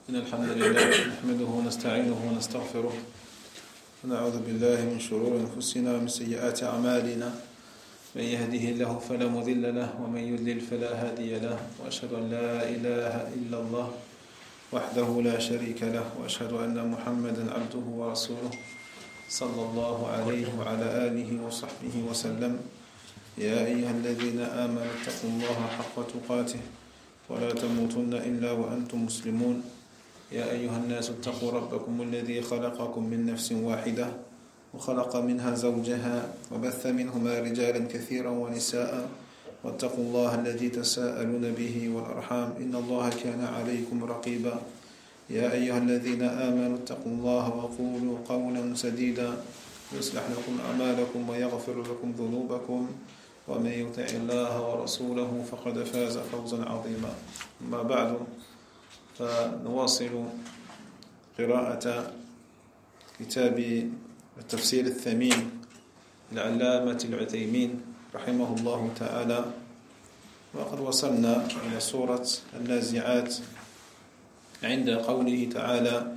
إن الحمد لله نحمده ونستعينه ونستغفره ونعوذ بالله من شرور أنفسنا ومن سيئات أعمالنا من يهده الله فلا مضل له ومن يضلل فلا هادي له وأشهد أن لا إله إلا الله وحده لا شريك له وأشهد أن محمدا عبده ورسوله صلى الله عليه وعلى آله وصحبه وسلم يا أيها الذين آمنوا اتقوا الله حق تقاته ولا تموتن إلا وأنتم مسلمون يا أيها الناس اتقوا ربكم الذي خلقكم من نفس واحدة وخلق منها زوجها وبث منهما رجالا كثيرا ونساء واتقوا الله الذي تساءلون به والأرحام إن الله كان عليكم رقيبا يا أيها الذين آمنوا اتقوا الله وقولوا قولا سديدا يصلح لكم أعمالكم ويغفر لكم ذنوبكم ومن يطع الله ورسوله فقد فاز فوزا عظيما. أما بعد فنواصل قراءة كتاب التفسير الثمين للعلامة العثيمين رحمه الله تعالى، وقد وصلنا إلى سورة النازعات عند قوله تعالى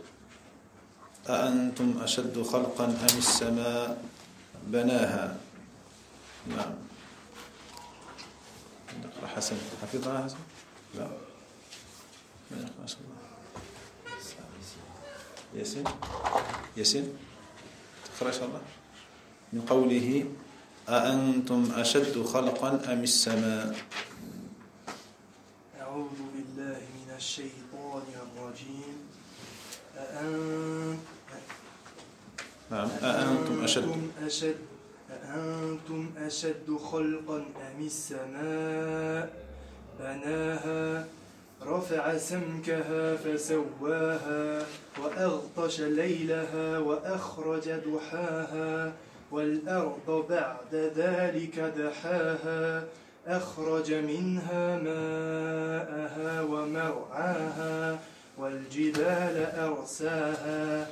أأنتم أشد خلقا أم السماء بناها. نعم نقرأ حسن، حفظها حسن؟ لا ما يقرأ شاء الله. ياسين تقرأ شاء الله. من قوله أأنتم أشد خلقا أم السماء. أعوذ بالله من الشيطان الرجيم. أأنتم أشد خلقا أم السماء بناها رفع سمكها فسواها وأغطش ليلها وأخرج ضحاها والأرض بعد ذلك دحاها أخرج منها ماءها ومرعاها والجبال أرساها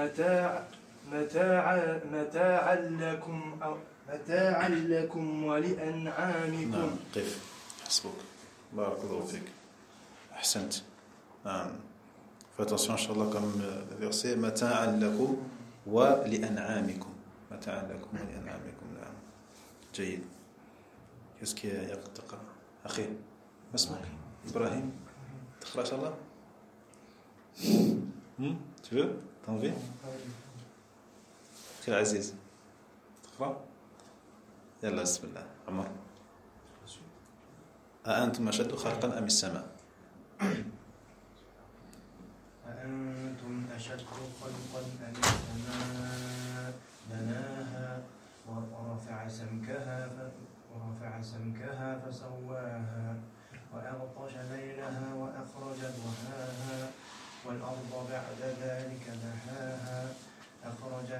متاعا لكم ولأنعامكم. نعم قف حسبك بارك الله فيك أحسنت. نعم فاتنسون إن شاء الله كم verset متاعا لكم ولأنعامكم. متاعا لكم ولأنعامكم. نعم جيد. qu'est-ce qui est يقتقى أخي ما اسمك؟ إبراهيم تقرأ إن شاء الله. tu veux t'as envie أخي العزيز تقرأ يلا بسم الله. عمر أأنتم أشد خلقا أم السماء. أأنتم أشد خلقا أم السماء بناها ورفع سمكها فسواها وأغطش ليلها وأخرج ضحاها والأرض بعد ذلك دحاها أخرج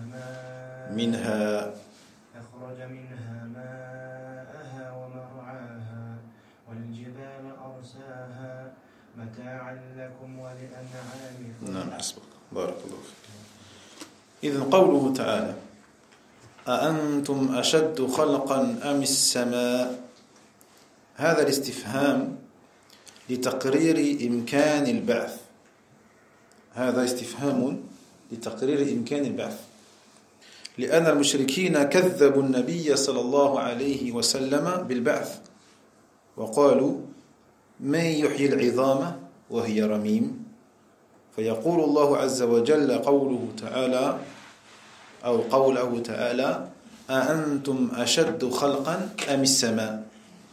منها ماءها ومرعاها والجبال أرساها متاعا لكم ولأنعامكم. نعم حسبك بارك الله فيك. إذن قوله تعالى أأنتم أشد خلقا أم السماء، هذا الاستفهام لتقرير إمكان البعث. هذا استفهام لتقرير إمكان البعث، لأن المشركين كذبوا النبي صلى الله عليه وسلم بالبعث وقالوا من يحيي العظام وهي رميم. فيقول الله عز وجل قوله تعالى أو قوله تعالى أأنتم أشد خلقا أم السماء.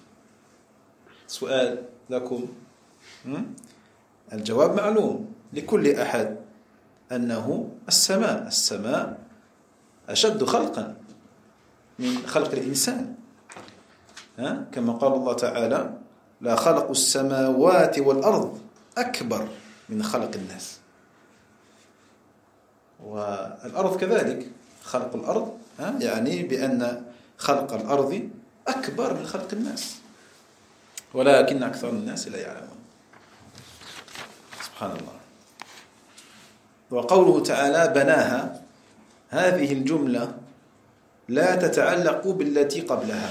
سؤال لكم، الجواب معلوم لكل أحد أنه السماء أشد خلقا من خلق الإنسان، كما قال الله تعالى لا خلق السماوات والأرض أكبر من خلق الناس. والأرض كذلك خلق الأرض يعني بأن خلق الأرض أكبر من خلق الناس، ولكن أكثر الناس لا يعلمون. سبحان الله. وقوله تعالى بناها، هذه الجملة لا تتعلق بالتي قبلها،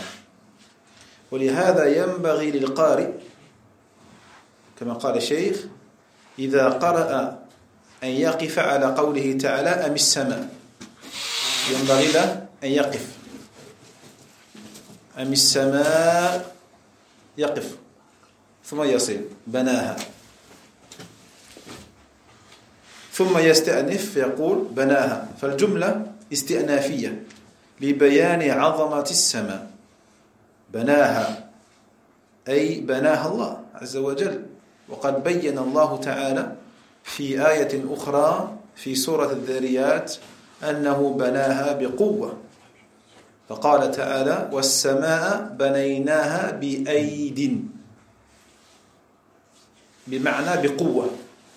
ولهذا ينبغي للقارئ كما قال الشيخ إذا قرأ أن يقف على قوله تعالى أم السماء ينبغي له أن يقف أم السماء يقف ثم يصل بناها ثم يستأنف فيقول بناها فالجملة استئنافية لبيان عظمة السماء بناها أي بناها الله عز وجل وقد بين الله تعالى في آية أخرى في سورة الذاريات أنه بناها بقوة فقال تعالى والسماء بنيناها بأيد بمعنى بقوة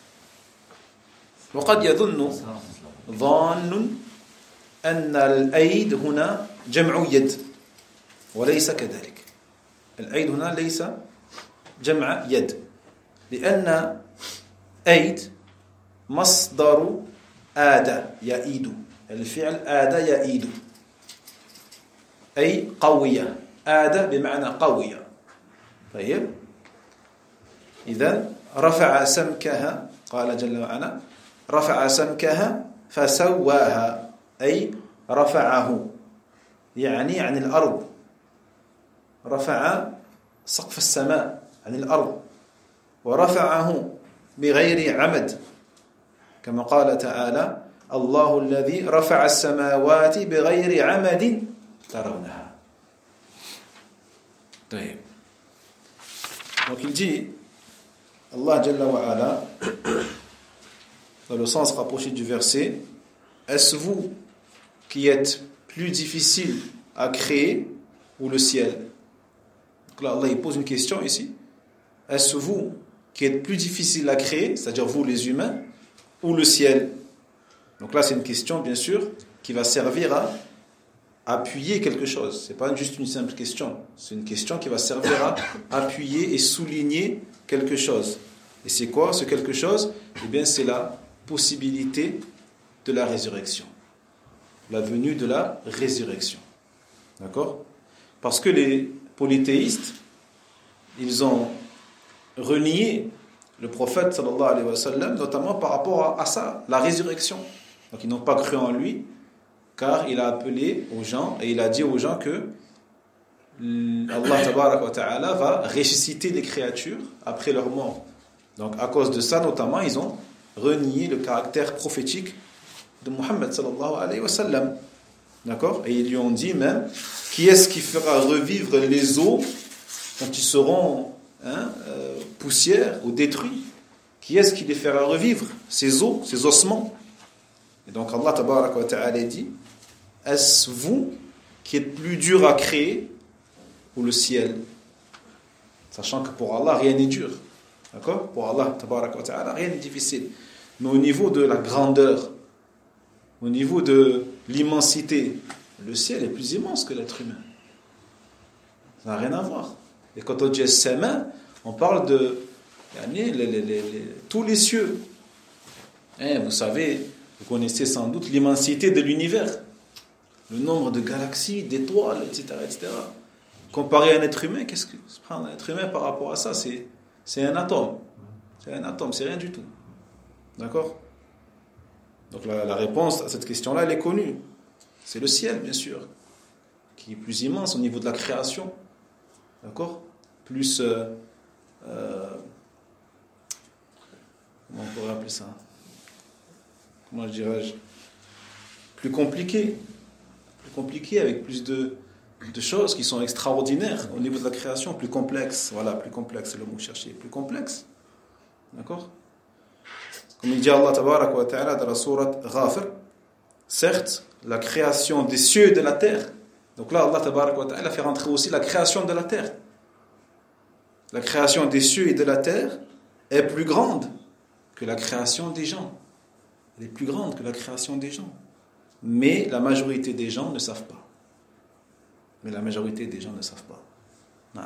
وقد يظن ظان أن الأيد هنا جمع يد وليس كذلك الأيد هنا ليس جمع يد لأن أيد مصدر آدى يأيد الفعل آدى يأيد أي قوية آدى بمعنى قوية طيب إذن رفع سمكها قال جل وعلا رفع سمكها فسواها أي رفعه يعني عن الأرض رفع سقف السماء عن الأرض ورفعه بغير عمد كما قال تعالى الله الذي رفع السماوات بغير عمد ترونها طيب donc il dit Allah Jalla wa Ala dans le sens rapproché du verset est-ce vous qui êtes plus difficile à créer ou le ciel donc là Allah il pose une question ici est-ce vous qui êtes plus difficile à créer c'est-à-dire vous les humains ou le ciel donc là c'est une question bien sûr qui va servir à appuyer quelque chose c'est pas juste une simple question c'est une question qui va servir à appuyer et souligner quelque chose et c'est quoi ce quelque chose eh bien c'est la possibilité de la résurrection la venue de la résurrection d'accord parce que les polythéistes ils ont renié le prophète sallallahu alayhi wa sallam notamment par rapport à ça la résurrection donc ils n'ont pas cru en lui car il a appelé aux gens et il a dit aux gens que Allah tabarak wa ta'ala va ressusciter les créatures après leur mort. Donc à cause de ça notamment ils ont renié le caractère prophétique de Muhammad sallallahu alayhi wa sallam. D'accord? Et ils lui ont dit même qui est-ce qui fera revivre les os quand ils seront poussière ou détruits? Qui est-ce qui les fera revivre ces os, ces ossements? Et donc Allah tabarak wa ta'ala dit est-ce vous qui êtes plus dur à créer ou le ciel? Sachant que pour Allah rien n'est dur. D'accord? Pour Allah tabarak wa ta'ala rien n'est difficile. Mais au niveau de la grandeur, au niveau de l'immensité, le ciel est plus immense que l'être humain. Ça n'a rien à voir. Et quand on dit as-sama, on parle de tous les cieux. Vous savez, vous connaissez sans doute l'immensité de l'univers. Le nombre de galaxies, d'étoiles, etc., etc. Comparé à un être humain, qu'est-ce que se prendre un être humain par rapport à ça? C'est un atome. C'est un atome, c'est rien du tout. D'accord? Donc la réponse à cette question-là, elle est connue. C'est le ciel, bien sûr, qui est plus immense au niveau de la création. D'accord? Plus... comment on pourrait appeler ça? Comment je dirais-je? Plus compliqué. Plus compliqué, avec plus de choses qui sont extraordinaires au niveau de la création, plus complexe. Voilà, plus complexe, c'est le mot cherché. Plus complexe. D'accord? Comme il dit Allah tabarak wa ta'ala dans la sourate Ghafir, certes, la création des cieux et de la terre. Donc là, Allah tabarak wa ta'ala fait rentrer aussi la création de la terre. La création des cieux et de la terre est plus grande que la création des gens. Elle est plus grande que la création des gens. Mais la majorité des gens ne savent pas. Mais la majorité des gens ne savent pas. Non.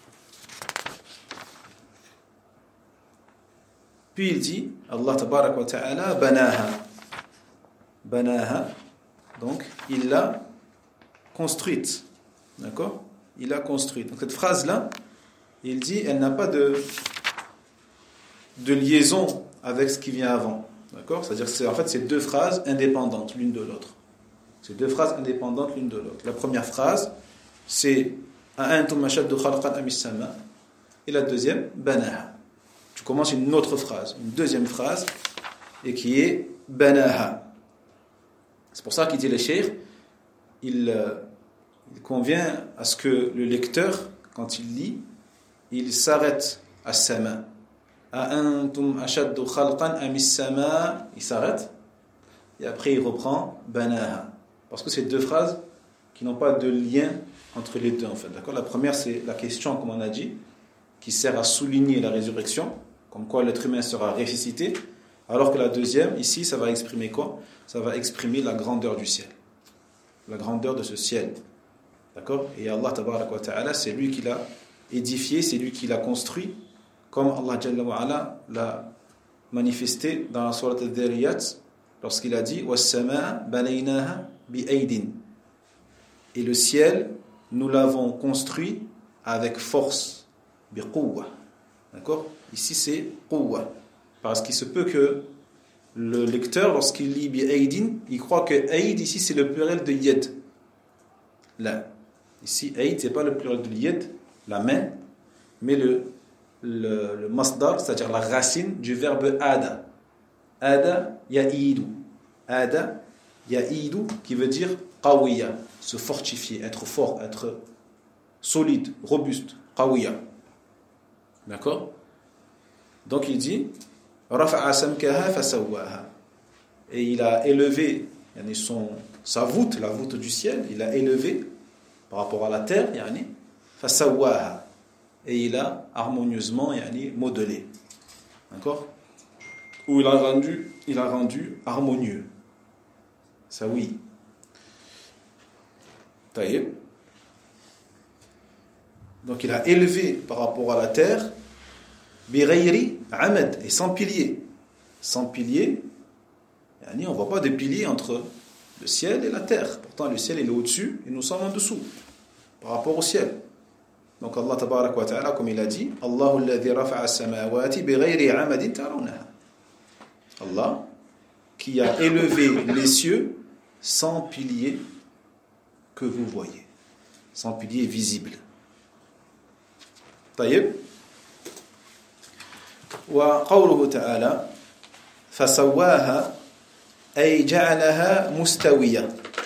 Puis il dit, Allah tabarak wa ta'ala, banaha. Banaha, donc il l'a construite. D'accord? Il l'a construite. Donc cette phrase-là, il dit, elle n'a pas de liaison avec ce qui vient avant. D'accord? C'est-à-dire que en fait, c'est deux phrases indépendantes l'une de l'autre. C'est deux phrases indépendantes l'une de l'autre. La première phrase, c'est أأنتم أشد خلقا أم السماء. Et la deuxième, بناها. Tu commences une autre phrase, une deuxième phrase, et qui est بناها. C'est pour ça qu'il dit le cheikh, il convient à ce que le lecteur, quand il lit, il s'arrête à sama. أأنتم أشد خلقا أم السماء. Il s'arrête et après il reprend بناها. Parce que c'est deux phrases qui n'ont pas de lien entre les deux en fait. D'accord? La première c'est la question, comme on a dit, qui sert à souligner la résurrection, comme quoi l'être humain sera ressuscité, alors que la deuxième, ici, ça va exprimer quoi? Ça va exprimer la grandeur du ciel, la grandeur de ce ciel. D'accord? Et Allah tabaraka wa ta'ala, c'est lui qui l'a édifié, c'est lui qui l'a construit, comme Allah Jalla wa Ala l'a manifesté dans la sourate Al-Dhariyat, lorsqu'il a dit وَالسَّمَاءَ بَنَيْنَاهَا بِأَيْدٍ. Et le ciel, nous l'avons construit avec force, biquwwa. D'accord? Ici c'est quwwa, parce qu'il se peut que le lecteur, lorsqu'il lit bi'aydin, il croit que ayd ici c'est le pluriel de yad. Là, ici ayd c'est pas le pluriel de yad, la main, mais le masdar, c'est-à-dire la racine du verbe ada. Ada ya'idu. Ada ya'idu, qui veut dire qawiya, se fortifier, être fort, être solide, robuste, qawiya. D'accord? Donc il dit rafa'a samkaha fasawwaha. Et il a élevé sa voûte, la voûte du ciel, il a élevé par rapport à la terre, fasawwaha. Et il a harmonieusement modelé. D'accord? Ou il a rendu harmonieux. Ça oui. Taïb. Donc il a élevé par rapport à la terre bighayri amad, et sans pilier. Sans pilier, on ne voit pas de pilier entre le ciel et la terre. Pourtant le ciel il est au-dessus et nous sommes en dessous par rapport au ciel. Donc Allah tabarak wa ta'ala, comme il a dit, Allahu alladhi rafa'a as-samawati bighayri amadin tarawnaha. Allah qui a élevé les cieux sans pilier que vous voyez, sans pilier visible. طيب. وقوله تعالى فسواها أي جعلها مستوية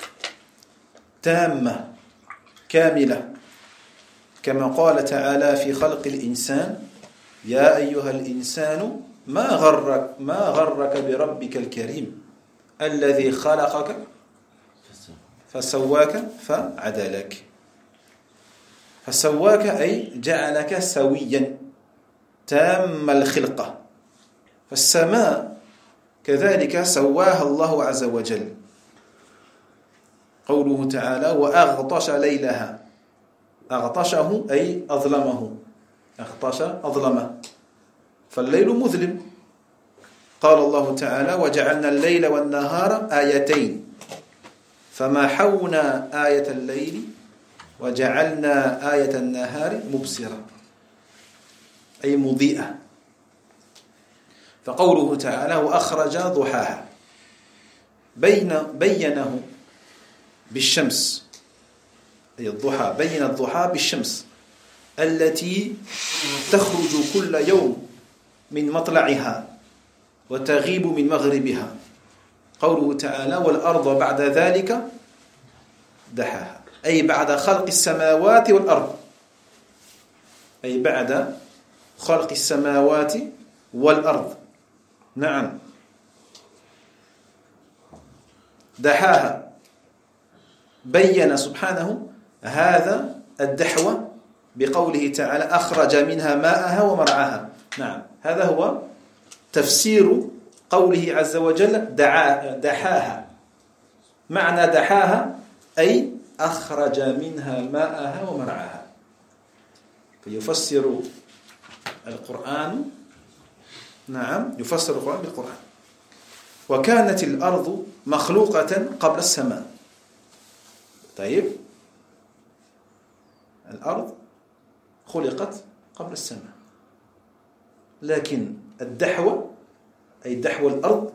تامة كاملة كما قال تعالى في خلق الإنسان يا أيها الإنسان ما غرك بربك الكريم الذي خلقك فسواك فعدلك. فسواك أي جعلك سويا تام الخلقة. فالسماء كذلك سواها الله عز وجل. قوله تعالى وأغطش ليلها. أغطشه أي أظلمه. أغطش أظلمه. فالليل مظلم. قال الله تعالى وجعلنا الليل والنهار آيتين فمحونا آية الليل وجعلنا آية النهار مبصرة أي مضيئة. فقوله تعالى وأخرج ضحاها بينه بالشمس أي الضحى بين الضحى بالشمس التي تخرج كل يوم من مطلعها وتغيب من مغربها. قوله تعالى والأرض بعد ذلك دحاها أي بعد خلق السماوات والأرض أي بعد خلق السماوات والأرض. نعم دحاها بين سبحانه هذا الدحوة بقوله تعالى أخرج منها ماءها ومرعاها. نعم هذا هو تفسير قوله عز وجل دحاها. معنى دحاها أي أخرج منها ماءها ومرعاها. فيفسر القرآن يفسر القرآن بالقرآن. وكانت الأرض مخلوقة قبل السماء. طيب الأرض خلقت قبل السماء لكن الدحوة أي دحو الأرض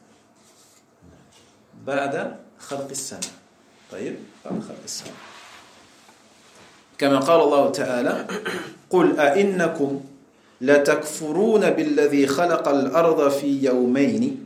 بعد خلق السماء. طيب بعد خلق السماء كما قال الله تعالى قل أئنكم لتكفرون بالذي خلق الأرض في يومين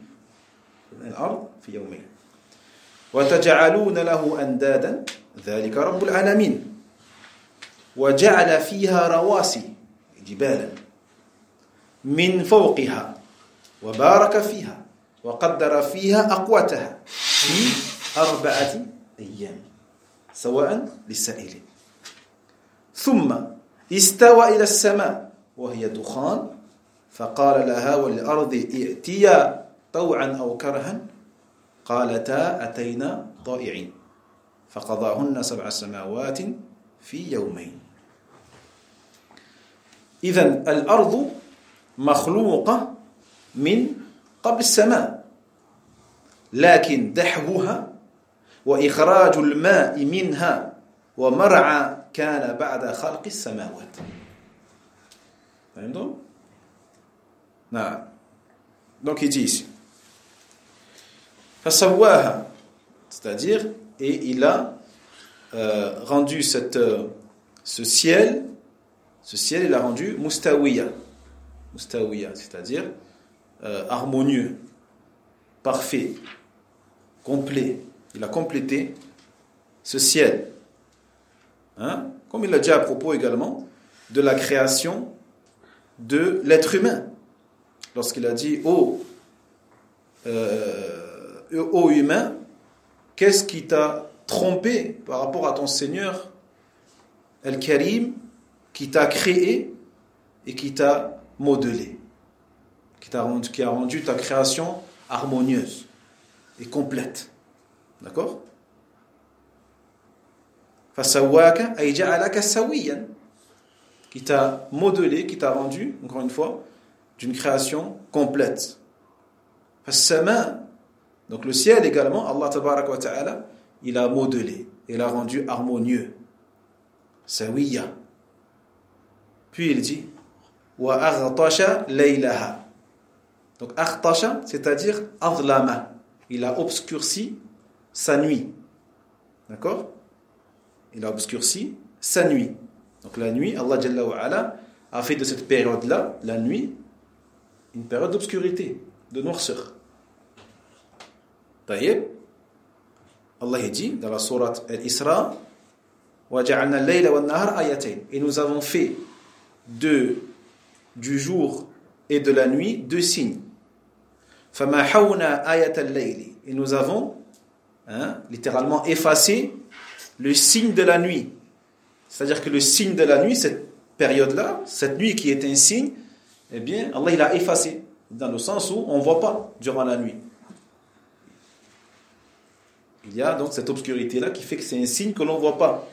وتجعلون له أندادا ذلك رب العالمين وجعل فيها رواسي جبالا من فوقها وبارك فيها وقدر فيها أقواتها في 4 أيام سواء للسائلين ثم استوى إلى السماء وهي دخان فقال لها والأرض ائتيا طوعا أو كرها قالتا أتينا طائعين فقضاهن 7 سماوات في يومين. إذن الأرض مخلوقة من قبل السماء لكن دحوها وإخراج الماء منها ومرعى كان بعد خلق السماوات. فهمتم؟ نعم. Donc il dit ici فسواها, c'est-à-dire et il a rendu ce ciel il a rendu mustawiya, c'est-à-dire harmonieux, parfait, complet. Il a complété ce ciel, hein? Comme il l'a dit à propos également de la création de l'être humain lorsqu'il a dit ô humain, qu'est-ce qui t'a trompé par rapport à ton Seigneur Al-Karim qui t'a créé et qui t'a modelé, qui a rendu ta création harmonieuse et complète. D'accord? Fasawaka ay ja'alaka sawiyan, qui t'a modelé, qui t'a rendu, encore une fois, d'une création complète. Fas-sama, donc le ciel également, Allah tabaraka wa ta'ala, il a modelé, il a rendu harmonieux. Sawiya. Puis il dit wa aghtasha laylaha. Donc aghtasha, c'est-à-dire adlama, il a obscurci sa nuit. D'accord? Il a obscurci sa nuit. Donc la nuit, Allah Jalla wa Ala a fait de cette période-là, la nuit, une période d'obscurité, de noirceur. Taïeb, Allah dit dans la sourate Al-Isra, وَجَعَلْنَا اللَّيْلَ وَالنَّهَارَ آيَتَيْنِ, et nous avons fait du jour et de la nuit 2 signes. فَمَحَوْنَا آيَةَ اللَّيْلِ, et nous avons littéralement effacé le signe de la nuit. C'est-à-dire que le signe de la nuit, cette période-là, cette nuit qui est un signe, eh bien, Allah il a effacé, dans le sens où on ne voit pas durant la nuit. Il y a donc cette obscurité-là qui fait que c'est un signe que l'on ne voit pas.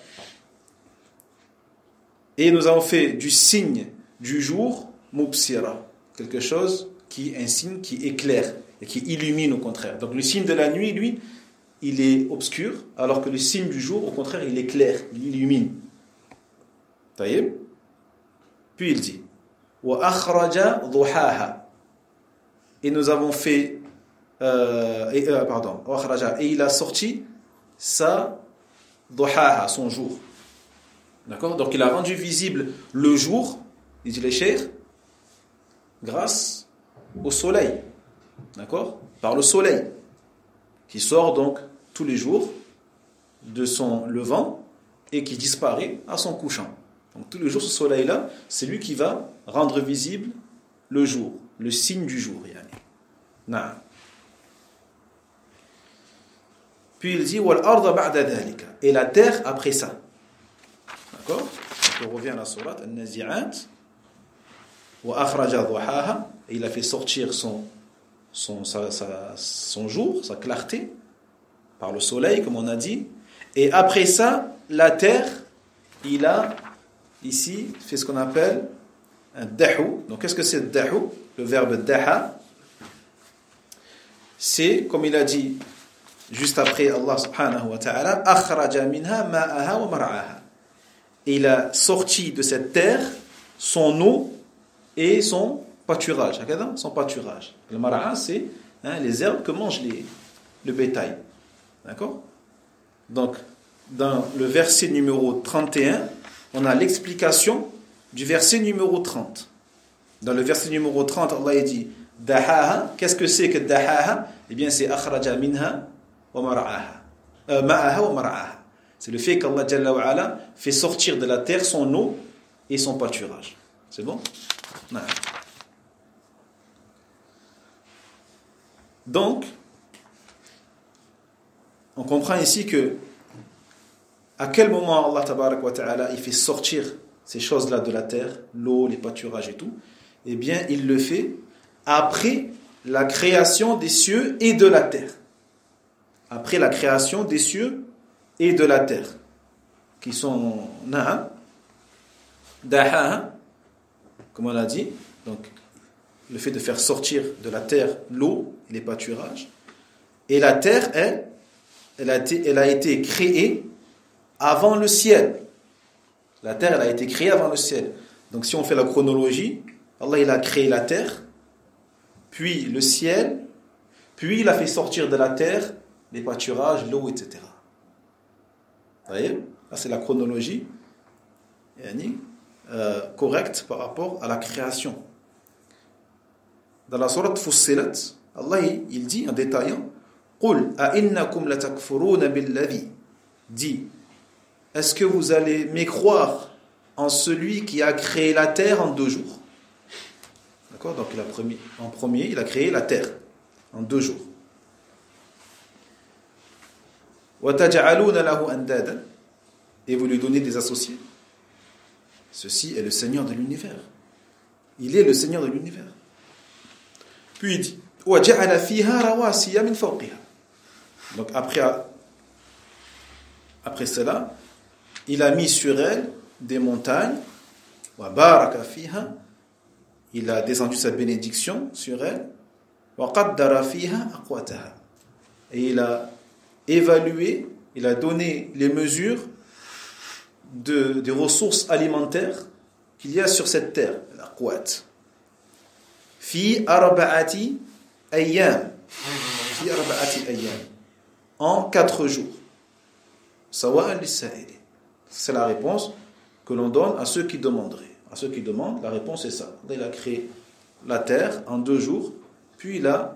Et nous avons fait du signe du jour, mubsira, quelque chose qui est un signe qui éclaire et qui illumine au contraire. Donc le signe de la nuit, lui, il est obscur, alors que le signe du jour, au contraire, il éclaire, il illumine. Taïeb. Puis il dit wa akhraja duhaha, et nous avons fait et il a sorti sa duhaha, son jour. D'accord? Donc il a rendu visible le jour, dit les cheikhs, grâce au soleil. D'accord? Par le soleil qui sort donc tous les jours de son levant et qui disparaît à son couchant. Donc tous les jours, ce soleil-là, c'est lui qui va rendre visible le jour, le signe du jour. Yani. Puis il dit wal arda ba'da dhalika, et la terre après ça. D'accord? On revient à la sourate An-Nazi'at. Wa akhraja duhaha, et il a fait sortir son jour, sa clarté par le soleil, comme on a dit. Et après ça, la terre, il a ici fait ce qu'on appelle un dahu. Donc qu'est-ce que c'est dahu? Le verbe daha, c'est, comme il a dit juste après Allah subhanahu wa ta'ala, akhraja minha ma'aha wa mar'aha, il a sorti de cette terre son eau et son pâturage, son pâturage. Le mara'a, c'est les herbes que mange le bétail. D'accord? Donc, dans le verset numéro 31, on a l'explication du verset numéro 30. Dans le verset numéro 30, Allah dit Dahaha, qu'est-ce que c'est que Dahaha? Eh bien, c'est akhraja minha wa mar'aha. Ma'aha wa mar'aha. C'est le fait qu'Allah Jalla wa Ala fait sortir de la terre son eau et son pâturage. C'est bon? Non. Donc, on comprend ici que à quel moment Allah Tabarak wa Ta'ala il fait sortir ces choses-là de la terre, l'eau, les pâturages et tout, eh bien, il le fait après la création des cieux et de la terre. Après la création des cieux et de la terre, qui sont na'a, daha'a, comme on l'a dit, donc le fait de faire sortir de la terre l'eau et les pâturages. Et la terre, elle a été créée avant le ciel. La terre, elle a été créée avant le ciel. Donc si on fait la chronologie, Allah il a créé la terre, puis le ciel, puis il a fait sortir de la terre les pâturages, l'eau, etc. Vous voyez? Là, c'est la chronologie correcte par rapport à la création. Dans la sourate Fussilat, Allah il dit en détaillant قُلْ أَإِنَّكُمْ لَتَكْفُرُونَ بِالَّذِي dit, est-ce que vous allez mécroire en celui qui a créé la terre en 2 jours? D'accord? Donc en premier, il a créé la terre en 2 jours. وَتَجْعَلُونَ لَهُ أَنْدَادًا et vous lui donnez des associés. Ceci est le Seigneur de l'univers. Il est le Seigneur de l'univers. Puis il dit وَجَعَلَ فِيهَا رَوَاسِيَ مِنْ فَوْقِهَا. Donc après cela, il a mis sur elle des montagnes. وَبَارَكَ فِيهَا. Il a descendu sa bénédiction sur elle. وَقَدَّرَ فِيهَا أَقْوَاتَهَا. Et il a évalué, il a donné les mesures des ressources alimentaires qu'il y a sur cette terre. الأقوات. في 4 أيام. في 4 أيام. En 4 jours. سواء للسائل. C'est la réponse que l'on donne à ceux qui demanderaient. À ceux qui demandent, la réponse est ça. Il a créé la terre en 2 jours, puis il a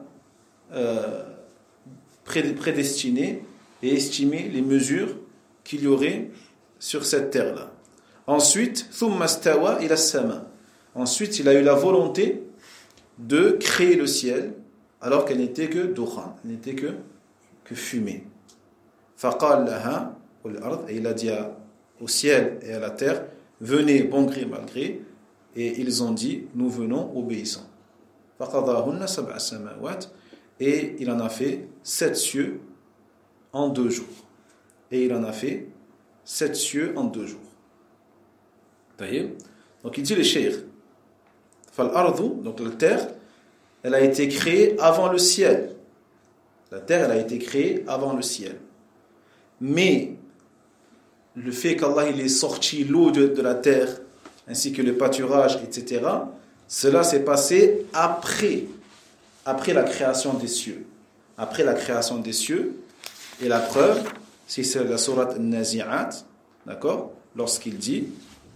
prédestiné et estimé les mesures qu'il y aurait sur cette terre-là. Ensuite, ثُمَّ اسْتَوَى إِلَى السَّمَاءِ. Ensuite, il a eu la volonté de créer le ciel, alors qu'elle n'était que dukhan, elle n'était que fumée. فَقَالَ لَهَا وَالْأَرْضِ. Et il a dit au ciel et à la terre, venez bon gré mal gré, et ils ont dit, nous venons obéissants. فَقَضَاهُنَّ سَبْعَ سَمَاوَاتٍ. Et il en a fait 7 cieux en 2 jours. Et il en a fait 7 cieux en 2 jours. Donc il dit les cheikh, فَالْأَرْضُ, donc la terre, elle a été créée avant le ciel. La terre, elle a été créée avant le ciel. Mais le fait qu'Allah il ait sorti l'eau de la terre, ainsi que le pâturage, etc., cela s'est passé après la création des cieux. Après la création des cieux, et la preuve, c'est la sourate Nazi'at, d'accord, lorsqu'il dit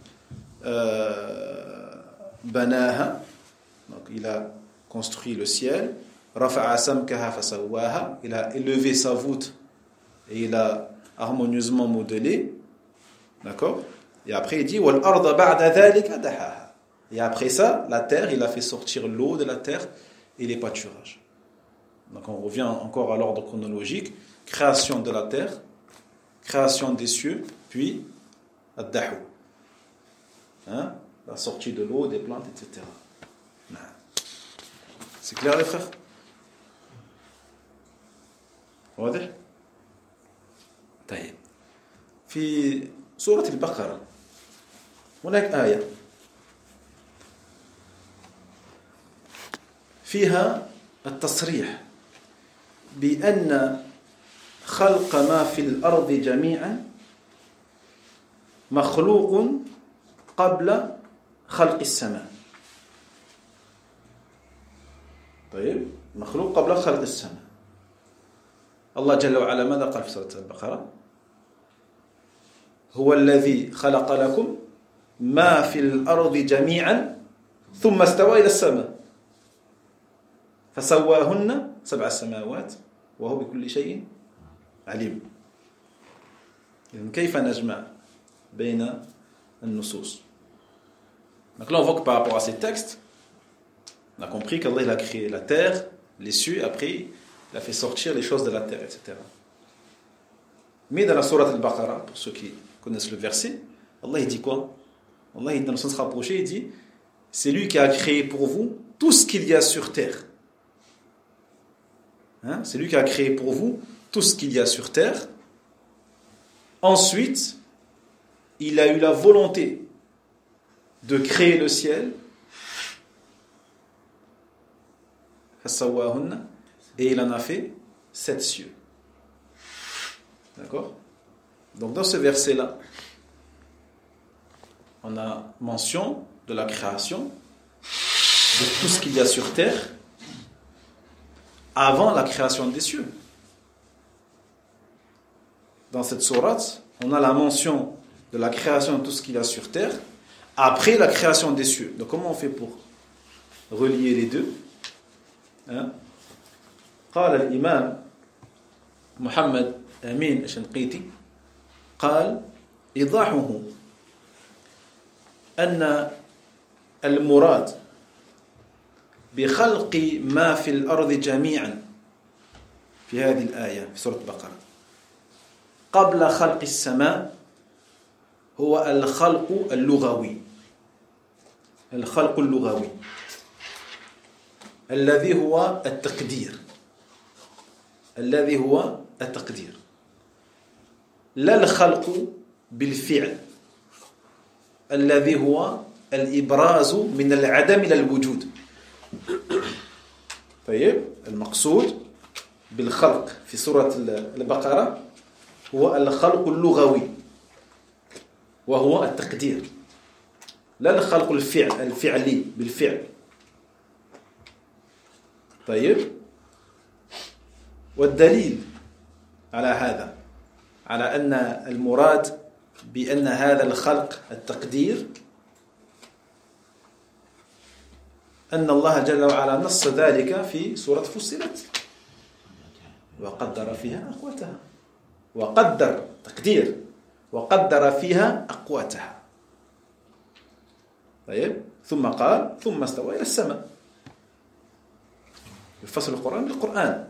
Banaha, donc il a construit le ciel, Rafa'a samkaha fasawwaha, il a élevé sa voûte et il a harmonieusement modelé, d'accord, et après il dit Wal arda ba'da dhalika dahaha. Et après ça, la terre, il a fait sortir l'eau de la terre et les pâturages. Donc on revient encore à l'ordre chronologique, création de la terre, création des cieux, puis ad-dahu, la sortie de l'eau, des plantes, etc. C'est clair les frères? واضح؟ طيب في سورة البقرة هناك آية فيها التصريح بأن خلق ما في الأرض جميعا مخلوق قبل خلق السماء. طيب مخلوق قبل خلق السماء. الله جل وعلا ماذا قال في سورة البقرة؟ هو الذي خلق لكم ما في الأرض جميعا ثم استوى إلى السماء فسواهن 7 سماوات وهو بكل شيء عليم. إذن كيف نجمع بين النصوص؟ Donc là on voit que par rapport à ces textes on a compris qu'Allah il a créé la terre, les cieux, après il a fait sortir les choses de la terre, etc. Mais dans la sourate al-Baqarah, pour ceux qui connaissent le verset, Allah il dit quoi? Allah il, dans le sens rapproché, il dit c'est lui qui a créé pour vous tout ce qu'il y a sur terre. Hein? C'est lui qui a créé pour vous tout ce qu'il y a sur terre. Ensuite, il a eu la volonté de créer le ciel. Et il en a fait 7 cieux. D'accord? Donc dans ce verset-là, on a mention de la création de tout ce qu'il y a sur terre avant la création des cieux. Dans cette sourate, on a la mention de la création de tout ce qu'il y a sur terre après la création des cieux. Donc comment on fait pour relier les deux? قال الإمام محمد أمين الشنقيطي قال إيضاحه أن المراد بخلق ما في الأرض جميعا في هذه الآية في سورة البقرة قبل خلق السماء هو الخلق اللغوي. الخلق اللغوي الذي هو التقدير. الذي هو التقدير لا الخلق بالفعل الذي هو الإبراز من العدم إلى الوجود. طيب المقصود بالخلق في سورة البقرة هو الخلق اللغوي وهو التقدير لا الخلق الفعلي بالفعل. طيب والدليل على هذا على أن المراد بأن هذا الخلق التقدير أن الله جل وعلا نص ذلك في سورة فصلت وقدر فيها أقواتها. وقدر تقدير وقدر فيها أقواتها. طيب ثم قال ثم استوى إلى السماء. يفسر القرآن بالقرآن.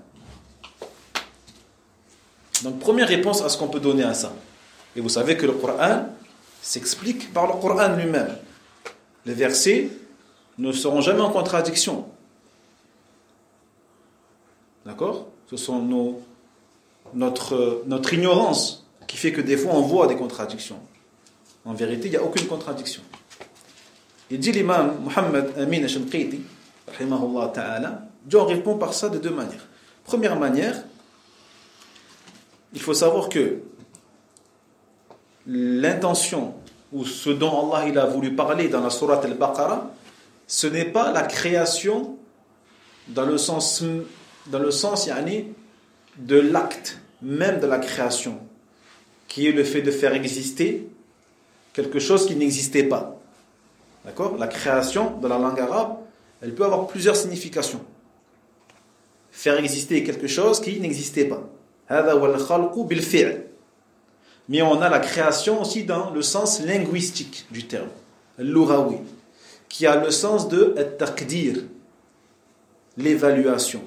Donc première réponse à ce qu'on peut donner à ça. Et vous savez que le Coran s'explique par le Coran lui-même. Les versets ne seront jamais en contradiction. D'accord? Ce sont notre ignorance qui fait que des fois on voit des contradictions. En vérité, il n'y a aucune contradiction. Il dit l'imam Muhammad Amin al-Shanqiti, rahimahullah ta'ala, Dieu répond par ça de deux manières. Première manière, il faut savoir que l'intention ou ce dont Allah il a voulu parler dans la sourate al-Baqarah, ce n'est pas la création dans le sens yani, de l'acte même de la création, qui est le fait de faire exister quelque chose qui n'existait pas. D'accord? La création, dans la langue arabe, elle peut avoir plusieurs significations. Faire exister quelque chose qui n'existait pas. Mais on a la création aussi dans le sens linguistique du terme, al-lughawi, qui a le sens de at-taqdir, l'évaluation.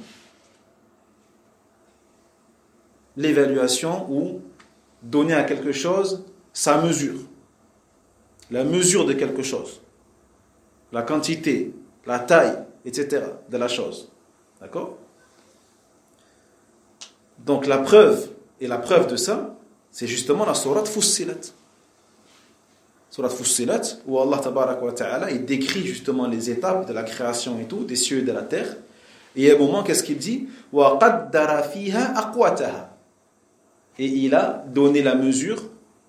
L'évaluation ou donner à quelque chose sa mesure. La mesure de quelque chose. La quantité, la taille, etc. de la chose. D'accord? Donc la preuve de ça, c'est justement la sourate Fussilat. Sourate Fussilat, où Allah tabaraka wa ta'ala, il décrit justement les étapes de la création et tout, des cieux et de la terre. Et à un moment, qu'est-ce qu'il dit? Wa qaddara fiha aqwataha. Et il a donné la mesure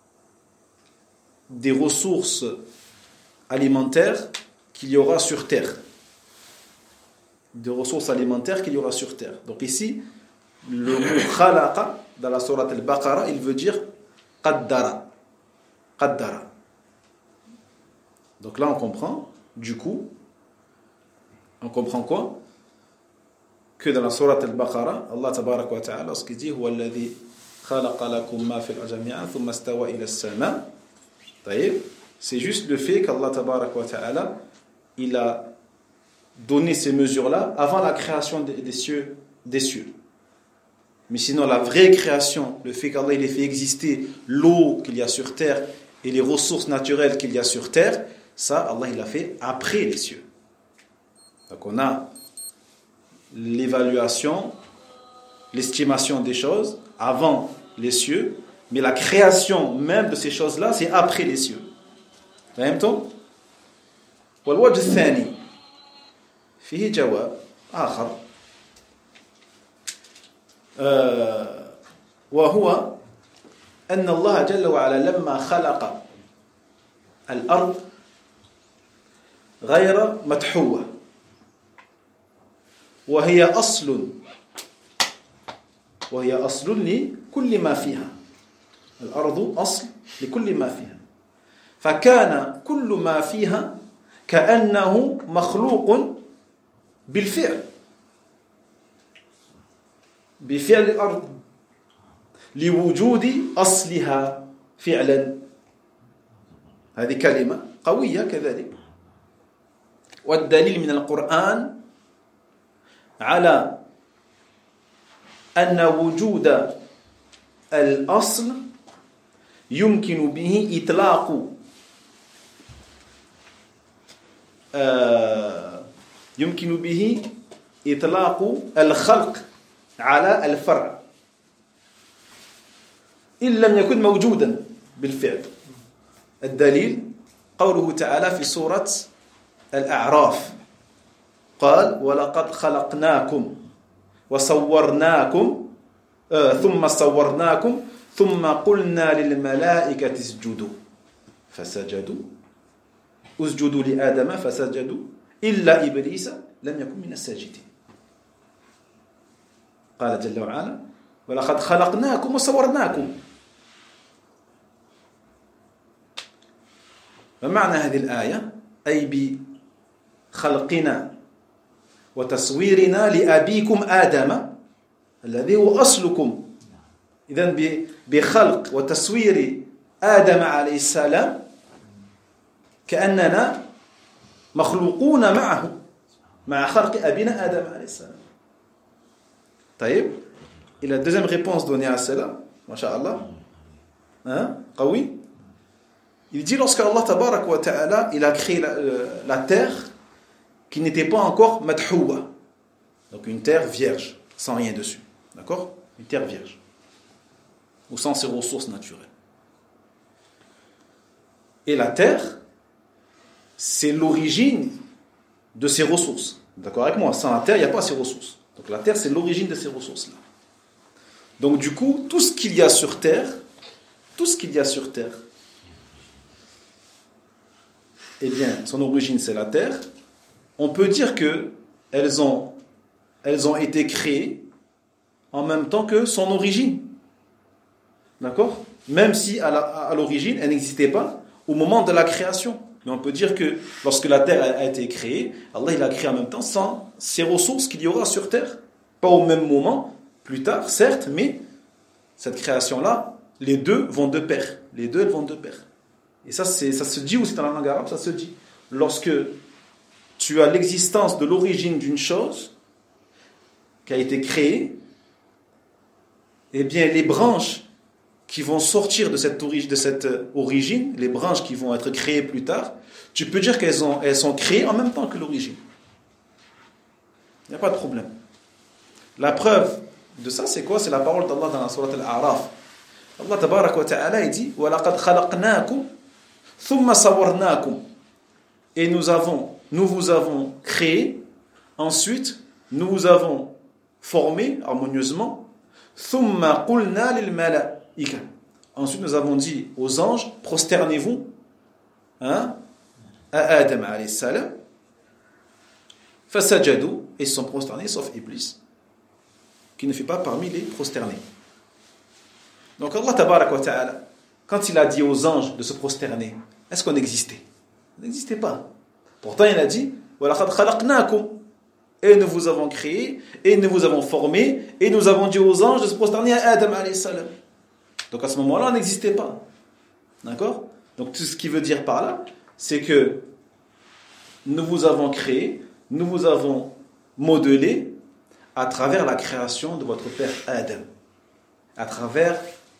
des ressources alimentaires qu'il y aura sur terre. de ressources alimentaires qu'il y aura sur terre. Donc ici, le mot khalaqa dans la sourate al-Baqarah, il veut dire qaddara. Qaddara. Donc là, on comprend, du coup, on comprend quoi? Que dans la sourate al-Baqarah, Allah tabaraka wa ta'ala, lorsqu'il dit huwa alladhi khalaqa lakum ma fil jami'an thumma istawa ila as-sama', c'est juste le fait qu'Allah tabaraka wa ta'ala, il a donné ces mesures-là avant la création des cieux. Mais sinon, la vraie création, le fait qu'Allah il ait fait exister l'eau qu'il y a sur terre et les ressources naturelles qu'il y a sur terre, ça, Allah il l'a fait après les cieux. Donc on a l'évaluation, l'estimation des choses avant les cieux, mais la création même de ces choses-là, c'est après les cieux. فهمتم؟ والوجه الثاني فيه جواب آخر وهو أن الله جل وعلا لما خلق الأرض غير مدحوة وهي أصل لكل ما فيها. الأرض أصل لكل ما فيها، فكان كل ما فيها كأنه مخلوق بفعل الأرض لوجود أصلها فعلا. هذه كلمة قوية كذلك، والدليل من القرآن على أن وجود الأصل يمكن به إطلاق الخلق على الفرع إن لم يكن موجودا بالفعل. الدليل قوله تعالى في سورة الأعراف قال ولقد خلقناكم وصورناكم ثم صورناكم ثم قلنا للملائكة اسجدوا فسجدوا اسجدوا لآدم فسجدوا إلا إبليس لم يكن من الساجدين. قال جل وعلا ولقد خلقناكم وصورناكم. فمعنى هذه الآية أي بخلقنا وتصويرنا لأبيكم آدم الذي هو أصلكم. إذن بخلق وتصوير آدم عليه السلام كأننا مخلوقون معه مع خلق أبينا آدم عليه السلام. طيب، et la deuxième réponse donnée à cela, masha'Allah, qawi, il dit lorsque Allah tabarak wa ta'ala il a créé la terre qui n'était pas encore madhouwa, donc une terre vierge sans rien dessus, d'accord, une terre vierge ou sans ses ressources naturelles. Et la terre, c'est l'origine de ses ressources. D'accord avec moi? Sans la terre, il n'y a pas ces ressources. Donc la terre, c'est l'origine de ces ressources-là. Donc du coup, tout ce qu'il y a sur terre, eh bien, son origine, c'est la terre. On peut dire que elles ont été créées en même temps que son origine. D'accord? Même si à l'origine, elle n'existait pas au moment de la création. Mais on peut dire que lorsque la terre a été créée, Allah il a créé en même temps sans ces ressources qu'il y aura sur terre. Pas au même moment, plus tard, certes, mais cette création-là, les deux vont de pair. Les deux, elles vont de pair. Et ça se dit aussi dans la langue arabe, ça se dit. Lorsque tu as l'existence de l'origine d'une chose qui a été créée, eh bien, les branches qui vont sortir de cette origine, les branches qui vont être créées plus tard, tu peux dire qu'elles sont créées en même temps que l'origine. Il n'y a pas de problème. La preuve de ça, c'est quoi? C'est la parole d'Allah dans la sourate Al-A'raf. Allah tabarak wa ta'ala, il dit وَلَقَدْ خَلَقْنَاكُمْ ثُمَّ صَوَّرْنَاكُمْ. Et nous vous avons créé, ensuite nous vous avons formé harmonieusement. ثُمَّ قُلْنَا لِلْمَلَائِكَةِ. Ensuite nous avons dit aux anges, prosternez-vous à Adam alayhi salam. Fasajadu, et ils se sont prosternés, sauf Iblis, qui ne fait pas parmi les prosternés. Donc Allah tabarak wa ta'ala, quand il a dit aux anges de se prosterner, est-ce qu'on existait? On n'existait pas. Pourtant il a dit وَلَقَدْ خَلَقْنَاكُمْ, et nous vous avons créé, et nous vous avons formé, et nous avons dit aux anges de se prosterner à Adam alayhi salam. Donc à ce moment-là, on n'existait pas. D'accord? Donc tout ce qui veut dire par là, c'est que nous vous avons créé, nous vous avons modelé à travers la création de votre père Adam, à travers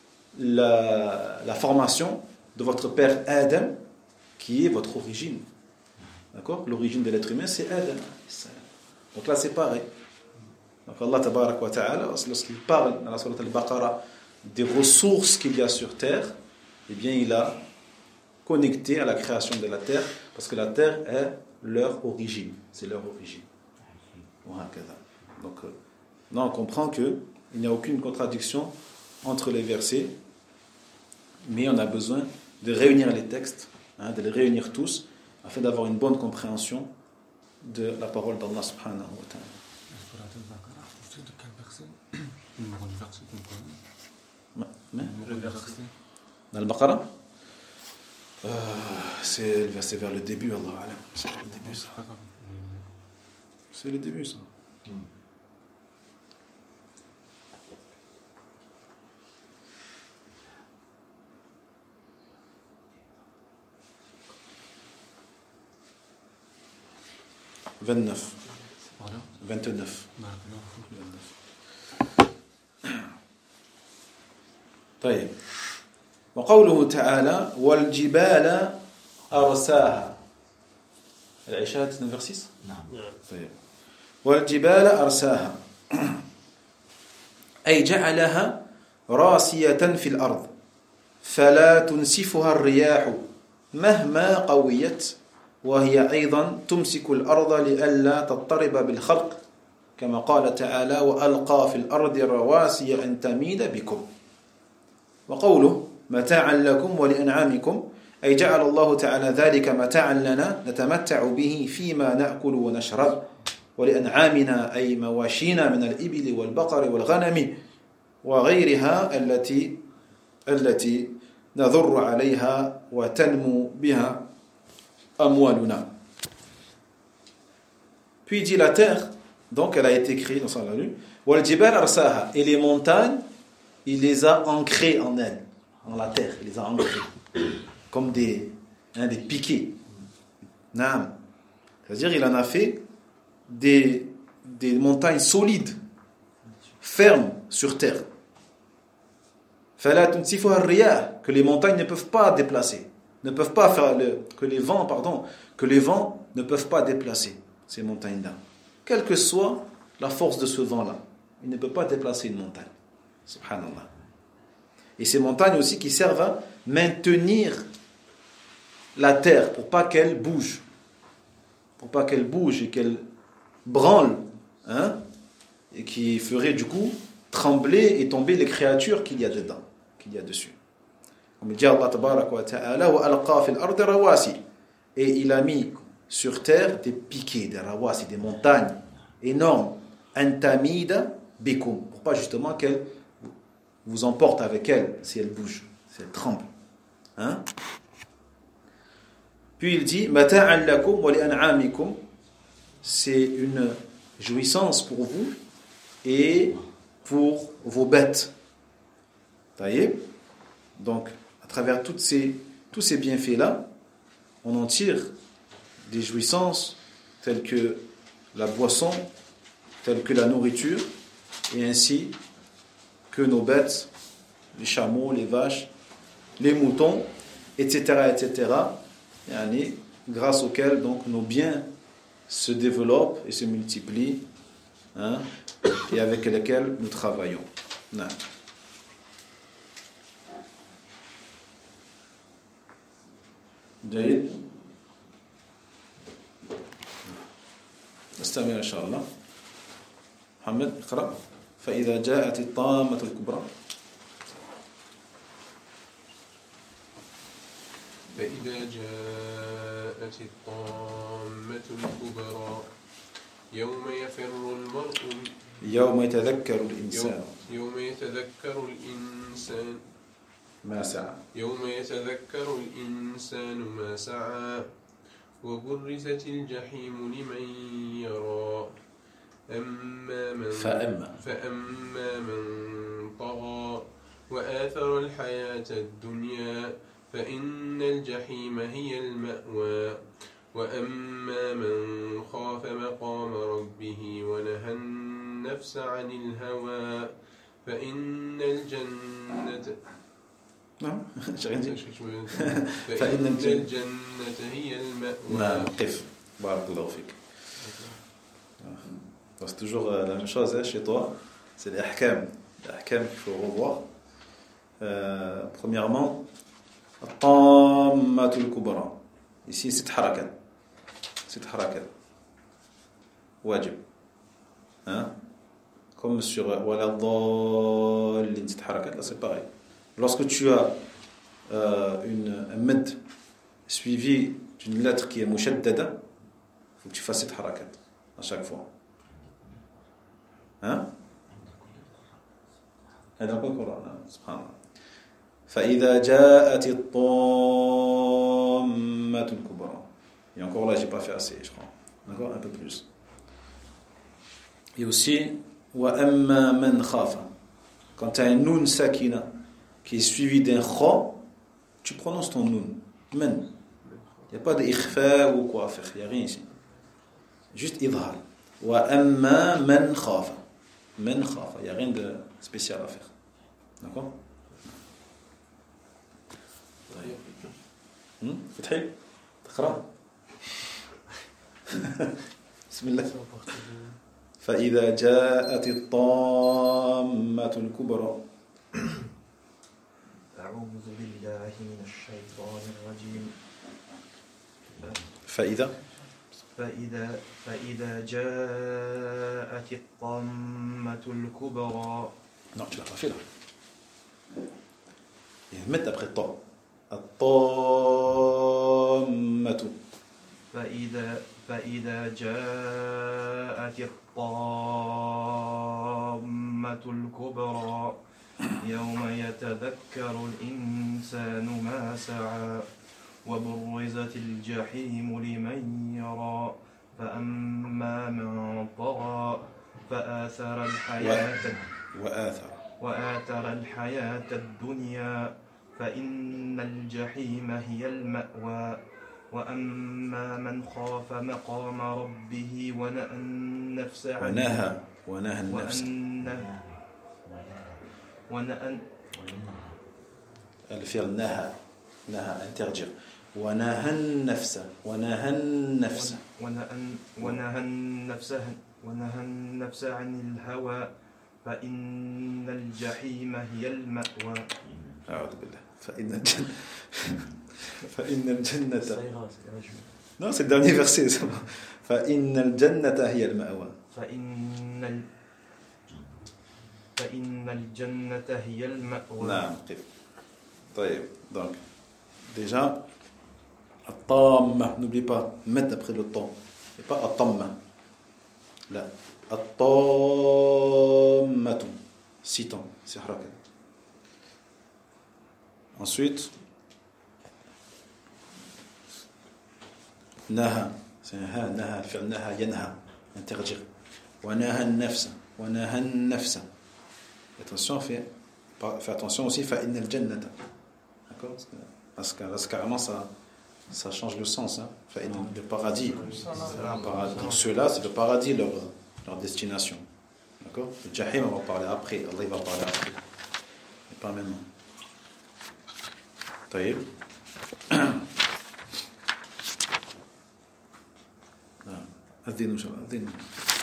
la formation de votre père Adam, qui est votre origine. D'accord? L'origine de l'être humain, c'est Adam. Donc là, c'est pareil. Donc Allah tabarak wa ta'ala, lorsqu'il parle dans la sourate al-Baqarah des ressources qu'il y a sur terre, eh bien il a connecté à la création de la terre, parce que la terre est leur origine. C'est leur origine. Donc là, on comprend qu'il n'y a aucune contradiction entre les versets, mais on a besoin de réunir les textes, de les réunir tous, afin d'avoir une bonne compréhension de la parole d'Allah subhanahu wa ta'ala. Dans le Baqarah, c'est le verset vers le début, Allah alam. C'est le début, ça. C'est le début, ça. « 29. طيب وقوله تعالى والجبال أرساها. العشاء 6 نعم. طيب والجبال أرساها أي جعلها راسية في الأرض فلا تنسفها الرياح مهما قويت وهي أيضا تمسك الأرض لئلا تضطرب بالخلق كما قال تعالى وألقى في الأرض رواسي أن تميد بكم. وقوله متاعا لكم ولأنعامكم أي جعل الله تعالى ذلك متاعا لنا نتمتع به فيما نأكل ونشرب ولأنعامنا أي مواشينا من الإبل والبقر والغنم وغيرها التي نذر عليها وتنمو بها أموالنا. Puis il dit la terre, donc elle a été créée dans sa lune, والجبال أرساها, et les montagnes il les a ancrés en elle, dans la terre, il les a ancrés, comme des piquets. Naam. C'est-à-dire, il en a fait des montagnes solides, fermes sur terre. Que les montagnes ne peuvent pas déplacer, ne peuvent pas faire que les vents ne peuvent pas déplacer ces montagnes-là. Quelle que soit la force de ce vent-là, il ne peut pas déplacer une montagne. Subhanallah. Et ces montagnes aussi qui servent à maintenir la terre pour pas qu'elle bouge, et qu'elle branle, et qui ferait du coup trembler et tomber les créatures qu'il y a dedans, qu'il y a dessus. Comme il dit Allah tabaraka wa ta'ala wa alqa fil ardi rawasi, et il a mis sur terre des piquets, des rawasi, des montagnes énormes, antamida bikum, pour pas justement qu'elle vous emporte avec elle si elle bouge, si elle tremble. Puis il dit mata'an lakum wa li'an'amikum, c'est une jouissance pour vous et pour vos bêtes. Voyez? Donc à travers tous ces bienfaits là, on en tire des jouissances telles que la boisson, telles que la nourriture, et ainsi que nos bêtes, les chameaux, les vaches, les moutons, etc., grâce auxquels donc nos biens se développent et se multiplient, et avec lesquels nous travaillons. Non. جيد. استمع إن شاء الله. محمد اقرأ. فإذا جاءت الطامة الكبرى. فإذا جاءت الطامة الكبرى يوم يفر المرء يوم يتذكر الإنسان يوم يتذكر الإنسان ما سعى يوم يتذكر الإنسان ما سعى وبرزت الجحيم لمن يرى فأما من طغى وآثر الحياة الدنيا فإن الجحيم هي المأوى وأما من خاف مقام ربه ونهى النفس عن الهوى فإن الجنة فإن الجنة هي المأوى. نعم قف بارك الله فيك. C'est toujours la même chose hein, chez toi, c'est les ahkam qu'il faut revoir. Premièrement, الطامة الكبرى. Ici, 6 حركات. 6 حركات. واجب. Hein? Comme sur ولا الضالين 6 حركات, là c'est pareil. Lorsque tu as un mad suivi d'une lettre qui est mushaddada, il faut que tu fasses 7 harakat à chaque fois. Hein? هذا هو القرآن سبحان الله. فإذا جاءت الطامة الكبرى. Et encore là, j'ai pas fait assez, je crois. Encore un peu plus. Et aussi وأما من خاف. Quand tu as un nun sakina qui est suivi d'un kha, tu prononces ton nun. Men. Il n'y a pas d'ikhfa ou quoi à faire. Il n'y a rien ici. Juste idhar. Wa amma man khafa. Man khafa. Il n'y a rien de spécial à faire. D'accord? فتحي تقرأ بسم الله. فإذا جاءت الطامة الكبرى. أعوذ بالله من الشيطان الرجيم. فإذا جاءت الطامة الكبرى. Non, tu l'as pas fait là. Il y a un met après ta. الطامة. فإذا جاءت الطامة الكبرى يوم يتذكر الإنسان ما سعى وبرزت الجحيم لمن يرى فأما من طغى فآثر الحياة الدنيا فإن الجحيم هي المأوى وأما من خاف مقام ربه ونهى النفس الفعل نهى interdire ونهى النفس عن الهوى فإن الجحيم هي المأوى. أعوذ بالله. فإن الجنة non c'est le dernier verset ça. فإن الجنة هي المأوى. فإن الجنة هي المأوى. نعم قف. طيب donc déjà الطامة n'oublie pas mettre après le temps et pas الطامة لا الطامة 6 temps c'est harakat. Ensuite نهى c'est نهى الفعل نهى ينهى interdire ونهى النفس attention fais attention aussi فإن الجنة d'accord parce que carrément ça change le sens hein. Le paradis donc ceux-là c'est le paradis leur destination d'accord. Le jahim on va parler après Allah il va parler après et pas maintenant. طيب أذن شاء الله أذن.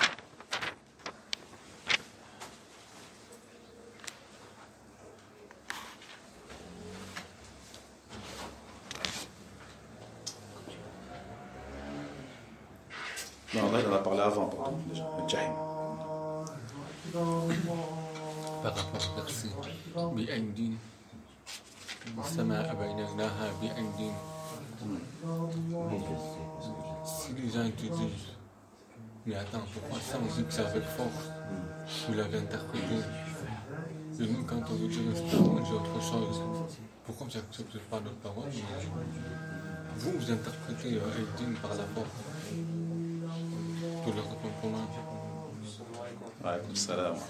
Non, là, il en a parlé avant, déjà, le Jahim. Par rapport au verset, بأيدينا السماء بنيناها بأيدينا. Si les gens te disent Mais attends, pourquoi ça on dit que c'est avec force? Vous l'avez interprété. Et nous, quand on veut dire on dit autre chose. Pourquoi vous n'acceptez pas notre parole? Vous interprétez Aydin par la force. Tout le répond pour moi. Ouais, comme ça là.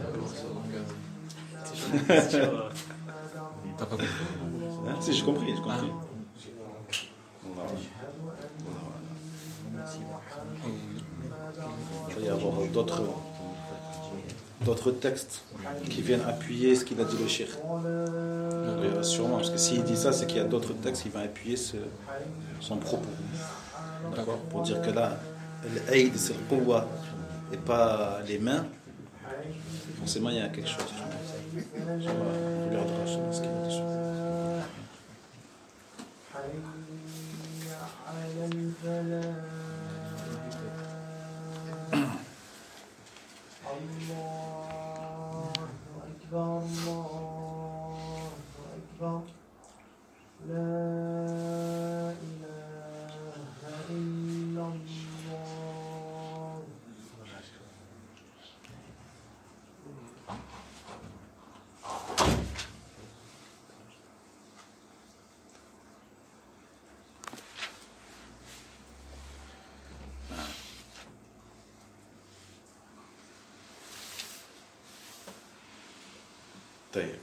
T'as pas compris? Hein? Si, j'ai compris. Il va y avoir d'autres textes qui viennent appuyer ce qu'il a dit le cheikh. Sûrement, parce que s'il dit ça, c'est qu'il y a d'autres textes qui vont appuyer son propos. D'accord? Pour dire que là, l'aïd, c'est le quwwa et pas les mains. Forcément, il y a quelque chose. Je regarderai ce qu'il a dessus. طيب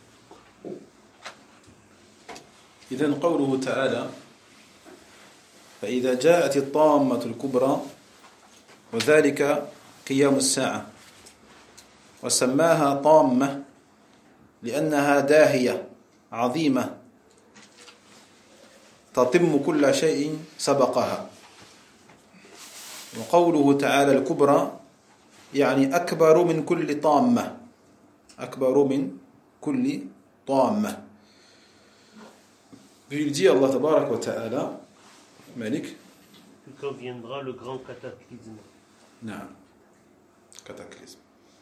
إذن قوله تعالى فإذا جاءت الطامة الكبرى وذلك قيام الساعة وسماها طامة لأنها داهية عظيمة تتم كل شيء سبقها وقوله تعالى الكبرى يعني أكبر من كل طامة أكبر من كل طامة. Puis il dit Allah tabarak wa ta'ala Malik. Puis quand viendra le grand cataclysme. Non. Cataclysme.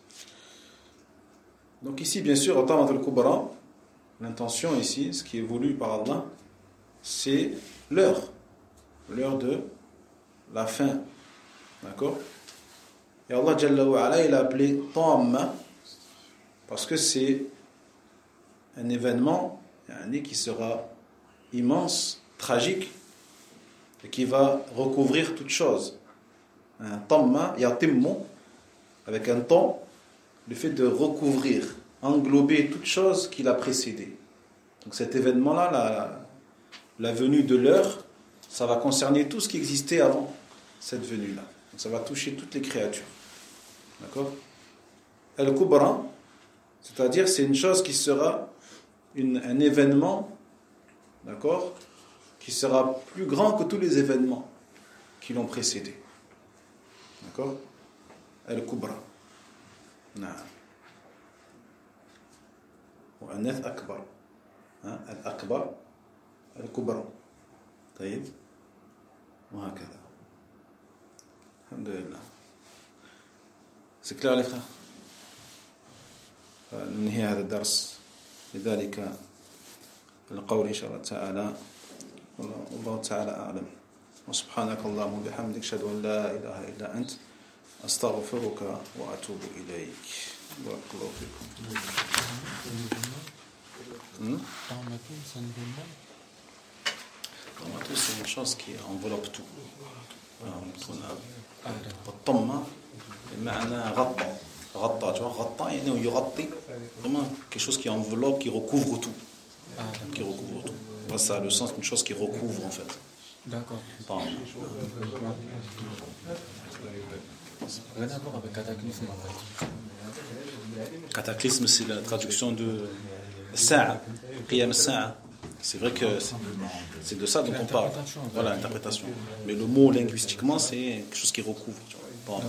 Donc ici bien sûr Tamat al-Kubra, l'intention ici, ce qui est voulu par Allah, c'est l'heure de la fin. D'accord? Et Allah Jalla wa ala il a appelé Tamma parce que c'est un événement qui sera immense, tragique et qui va recouvrir toute chose. Tamma, yatimmu, avec un temps, le fait de recouvrir, englober toute chose qui l'a précédé. Donc cet événement-là, la venue de l'heure, ça va concerner tout ce qui existait avant cette venue-là. Donc ça va toucher toutes les créatures. D'accord? Al-Kubra, c'est-à-dire c'est une chose qui sera un événement, d'accord, qui sera plus grand que tous les événements qui l'ont précédé. D'accord? Al-Kubra. Non. وأنث أكبر. الأكبر الكبرى. طيب. وهكذا. الحمد لله. C'est clair les frères? ننهي هذا الدرس لذلك القول إن شاء الله تعالى والله تعالى أعلم وسبحانك اللهم وبحمدك أشهد أن لا إله إلا أنت أستغفرك وأتوب إليك بارك الله فيكم. Tamatou, c'est une chose qui enveloppe tout. الطمة بمعنى غطى tu vois, غطى يعني يغطي vraiment quelque chose qui enveloppe, qui recouvre tout. Qui recouvre tout. Enfin, ça a le sens d'une chose qui recouvre en fait. D'accord. Rien à voir avec cataclysme en fait. Cataclysme, c'est la traduction de Sa'a, Qiyam Sa'a. C'est vrai que c'est de ça dont on parle. Voilà, l'interprétation. Mais le mot linguistiquement, c'est quelque chose qui recouvre. Tu vois.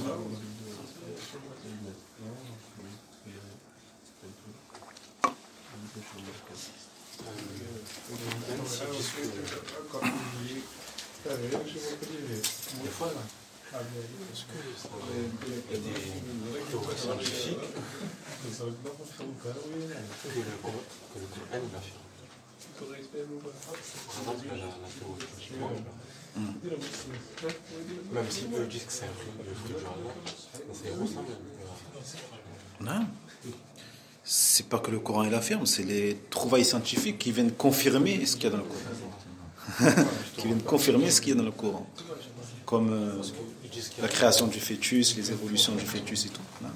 Des fois, est-ce que il y a des théories scientifiques que le Coran l'affirme? Par exemple, la théorie Même si eux disent que c'est un fruit du Allah, c'est ressemble. Non. C'est pas que le Coran il affirme, c'est les trouvailles scientifiques qui viennent confirmer ce qu'il y a dans le Coran. Qui viennent confirmer ce qu'il y a dans le Coran. Comme la création du fœtus, les évolutions du fœtus et tout. Non.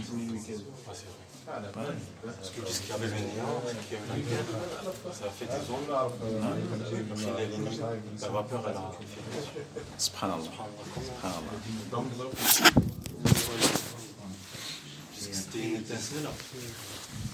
Parce qu'ils disent qu'il y avait le néant, qu'il y avait la guerre, ça a fait des ondes, la vapeur elle a fait des ondes. Subhanallah. C'était une étincelle.